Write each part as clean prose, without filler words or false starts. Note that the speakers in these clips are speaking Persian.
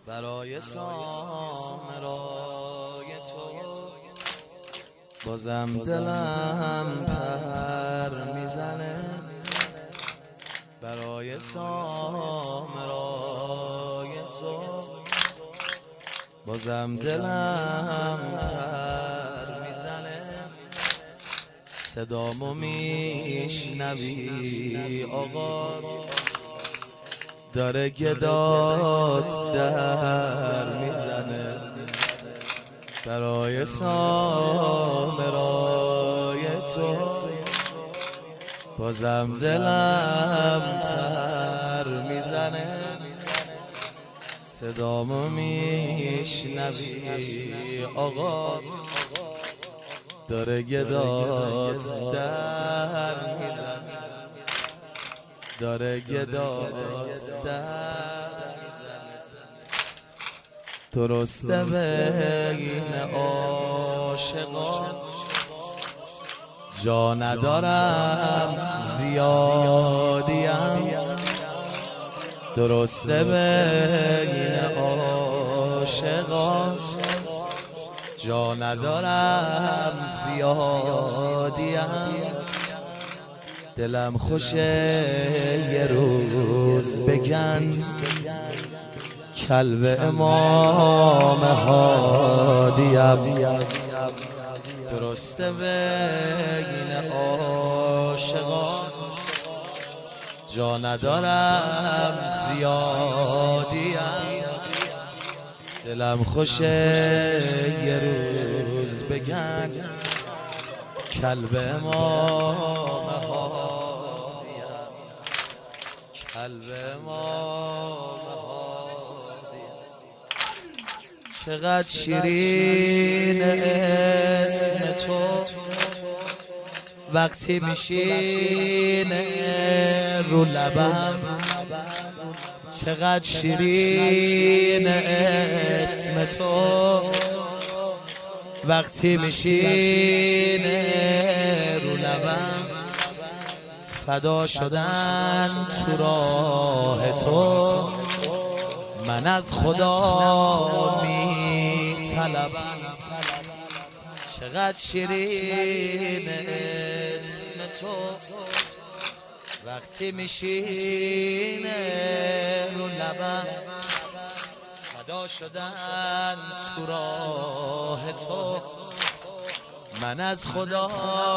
برای سامرای تو بازم دلم پر میزنه، برای سامرای تو بازم دلم پر میزنه. صدامو میشنوی آقا، داره گدات در میزنه، برای سامرای تو بازم دلم پر میزنه. صدامو میشنوی آقا، داره گدات در میزنه، داره گدات در میزنه. درسته بین عاشقان جا ندارم زیادیم، درسته بین عاشقان جا ندارم زیادیم. دلم خوشه یه روز بگن کلب امام هادیم، درسته بین عاشقان جا ندارم زیادیم. دلم خوشه یه روز بگن کلب امام هادیم، کلب امام هادیم. چقدر شیرین اسم تو وقتی میشینه رو لبم، چقدر شیرین اسم تو وقتی میشینه رو لبم. فدا شدن تو راه تو من از خدا میطلبم، چقدر شیرین اسم تو وقتی میشینه رو لبم. فدا شدن تو راه تو من از خدا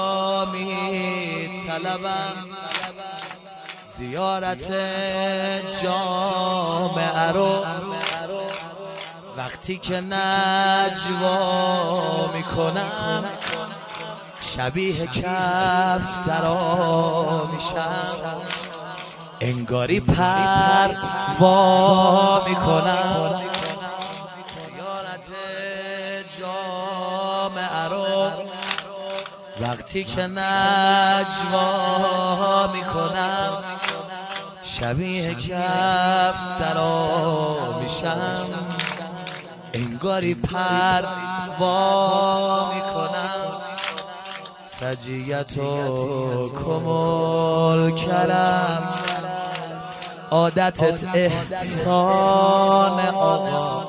میطلبم. زیارت جامعه رو وقتی که نجوا میکنم، شبیه کفترا میشم، انگاری پروا میکنم. زیارت جامعه رو وقتی که نجوا میکنم، شبیه کفترا میشم، انگاری پروا میکنم. سجیت و کمال کرم، عادتت احسان آقا،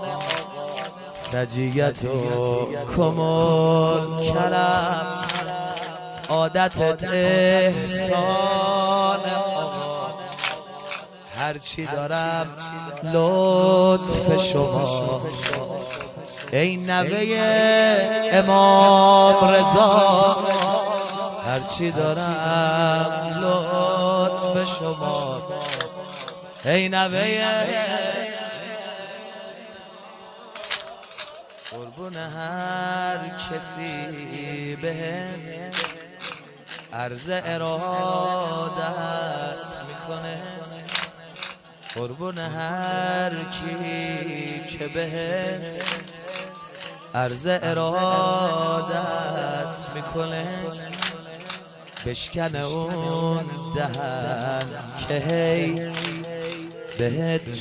سجیت و کمال کرم، عادتت احسان آقا. هرچی دارم لطف شما ای نوه امام رضا، هرچی دارم لطف شماست ای نوه. قربون هر کسی بهت عرض ارادت میکنه، قربون هر کی که بهت عرض ارادت میکنه. بشکن اون دهن که هی بهت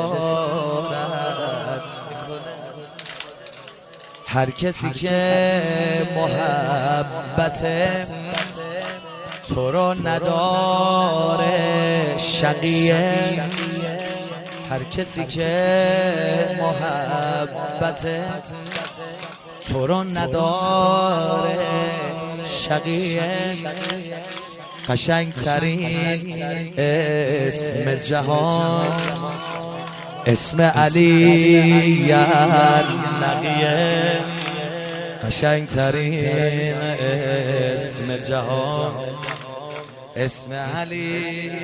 جسارت میکنه. هر کسی که محبت تو رو نداره شقیه، هر کسی که محبت تو رو نداره شقیه. قشنگترین اسم جهان اسم علی النقیه. قشنگترین اسم جهان اسم علی.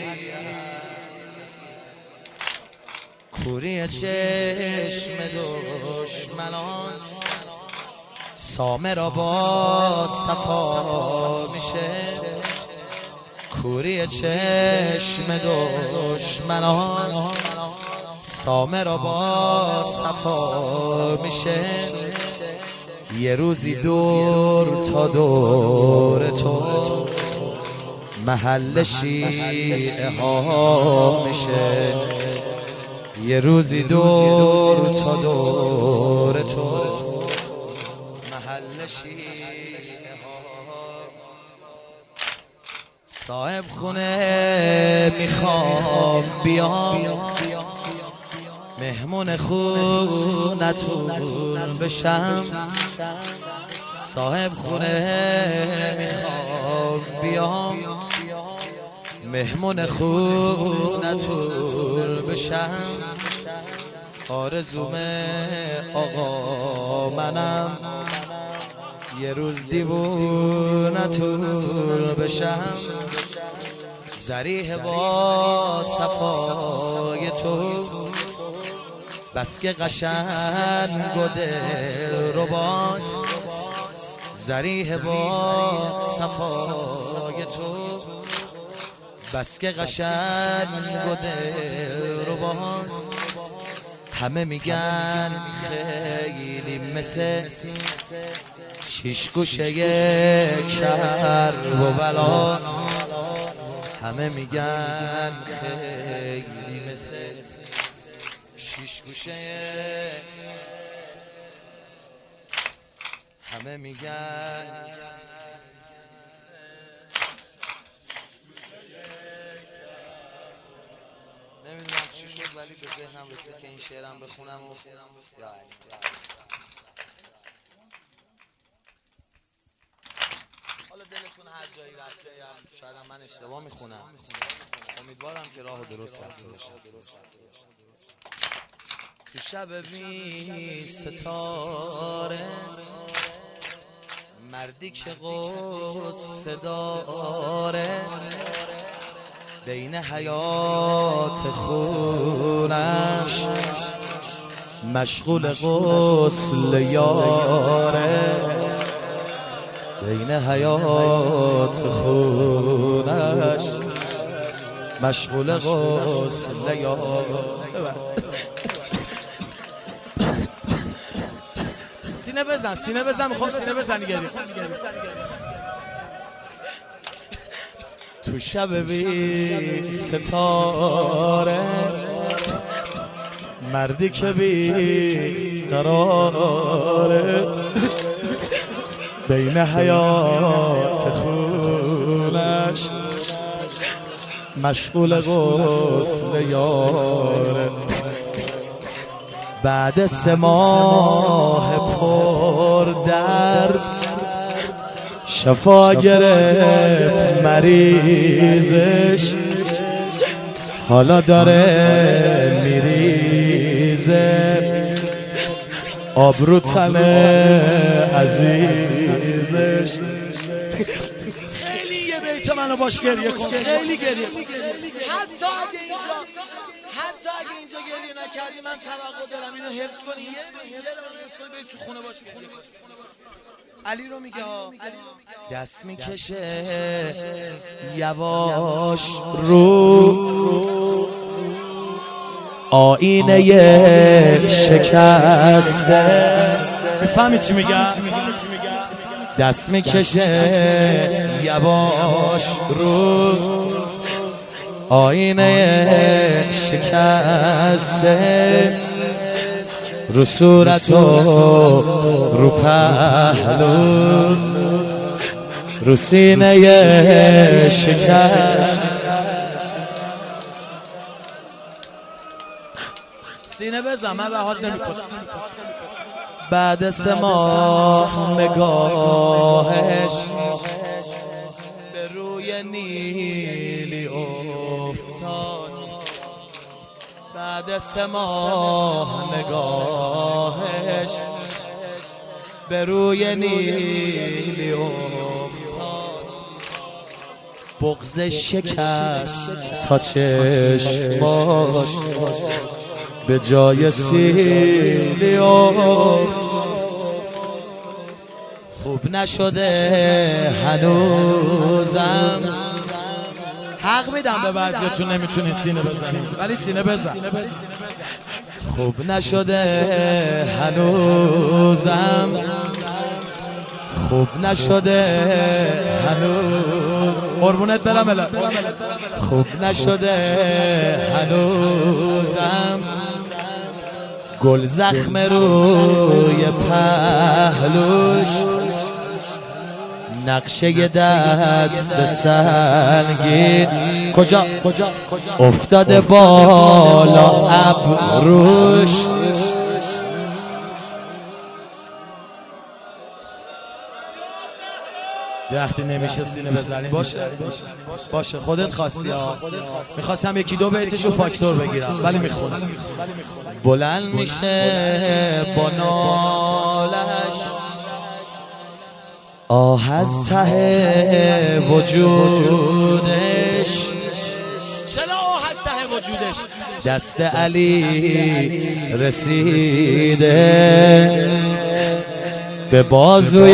کوری چشم دشمنان سامه را با صفا میشه. کوری چشم دشمنان سامه را با صفا میشه. یه روزی دور تا دور تو محل شیعه ها میشه. یه روزی دور تا دور تو محل شیعه ها. صاحب خونه میخوام بیام مهمون خونتون بشم. صاحب خونه میخوام بیام مهمون خونتون بشم. آرزوم آقا منم یه روز دیوونتون بشم. ذریح با صفای تو بس که قشنگ و دلرباست. ذریح با صفای تو بس که قشنگ و دلرباست. همه میگن خیلی مثل شیش گوشه کرب و بلاست. همه میگن خیلی مثل شیش گوشه. همه میگن نمیدونم چی شد ولی به ذهنم رسید که این شعرم بخونم و حالا دلتون هر جایی رفته یا شاید من اشتباه میخونم. امیدوارم که راه درست رفته باشه. تو شب بی ستاره مردی که غصه داره بین حیات خونش مشغول غسل یاره. بین حیات خونش مشغول غسل یاره. سینه بزن سینه بزن میخوام سینه بزنی گردی. تو شب بی ستاره مردی که بی قراره بین حیات خونش مشغول غسل یاره. بعد 3 ماه پر درد شفا گرفت مریضش. حالا داره میریزه آبرو تن عزیزش. خیلی یه بیت منو باش گریه کن. خیلی گریه کن. حتی اگه اینجا گریه نکردی من توقع دارم اینو حفظ کنی. یه بیت رو حفظ کنی بری تو خونه باش گریه کن. علی رو میگه دست میکشه یواش رو آینه شکسته. میفهمی چی میگم؟ دست میکشه یواش رو آینه شکسته. رو صورت و رو پهلو رو سینه شکست. سینه بزن من رهات نمیکنم. بعد 3 ماه نگاهش به روی نیلی افتاد. بعد 3 ماه نگاهش به روی نیلی افتاد. بغض شکست تا چشماش به جای سیلی افتاد. خوب نشده هنوزم. حق میدم به بعضیاتون نمیتونی سینه بزنید ولی سینه بزن. خوب نشده هنوزم. خوب نشده هنوز. قربونت برم الا. خوب نشده هنوزم. گل زخم روی پهلوش نقشه دست سنگین کجا افتاده بالا ابروش. وقتی نمیشه سینه بزنی باشه خودت خواستی ها. میخواستم 1-2 بیتشو فاکتور بگیرم ولی میخونم. بلند میشه با نالش آه از ته وجودش. چرا آه از ته وجودش؟ دست علی رسیده به بازوی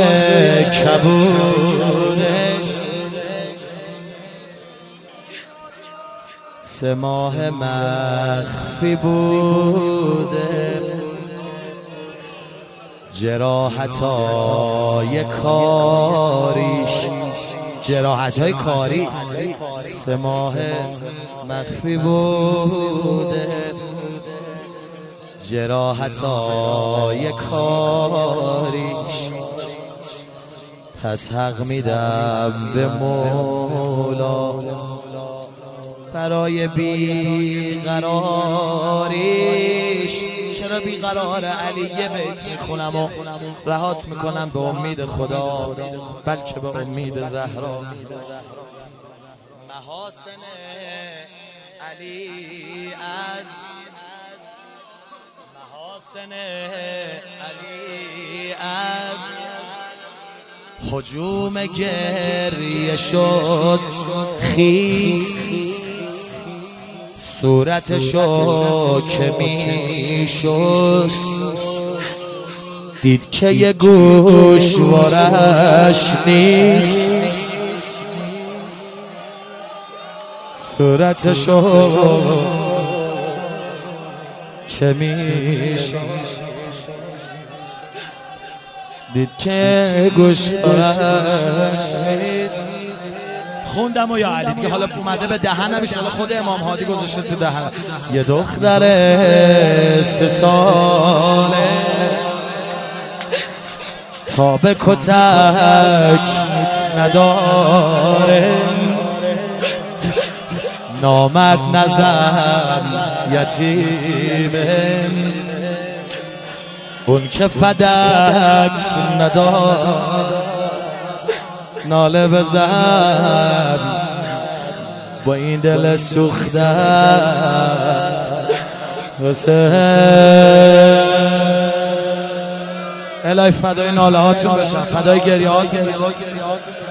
کبودش. 3 ماه مخفی بوده جراحتای کاریش. جراحتای کاری 3 ماه مخفی بوده جراحتای کاریش. پس حق میدم به مولا برای بیقراریش. چرا بیقرار علی؟ یه بیت میخونم و رهات میکنم به امید خدا بلکه به امید زهرا. محاسن علی از محاسن علی از هجوم گریه شد خیس. صورتشو که میشست دید که یه گوشوارش نیست. صورتشو که میشست دید که گوشوارش نیست. خوندم و یا علی دیگه حالا اومده به دهنم ایشالا خود امام هادی گذاشته تو دهنم. یه دختر 3 ساله تا به کتک نداره. نامرد نزن یتیمه اون که فدک نداره. ناله بزن با این دل سوخته حسین. الهی فدای ناله هاتون بشم، فدای گریه هاتون بشم.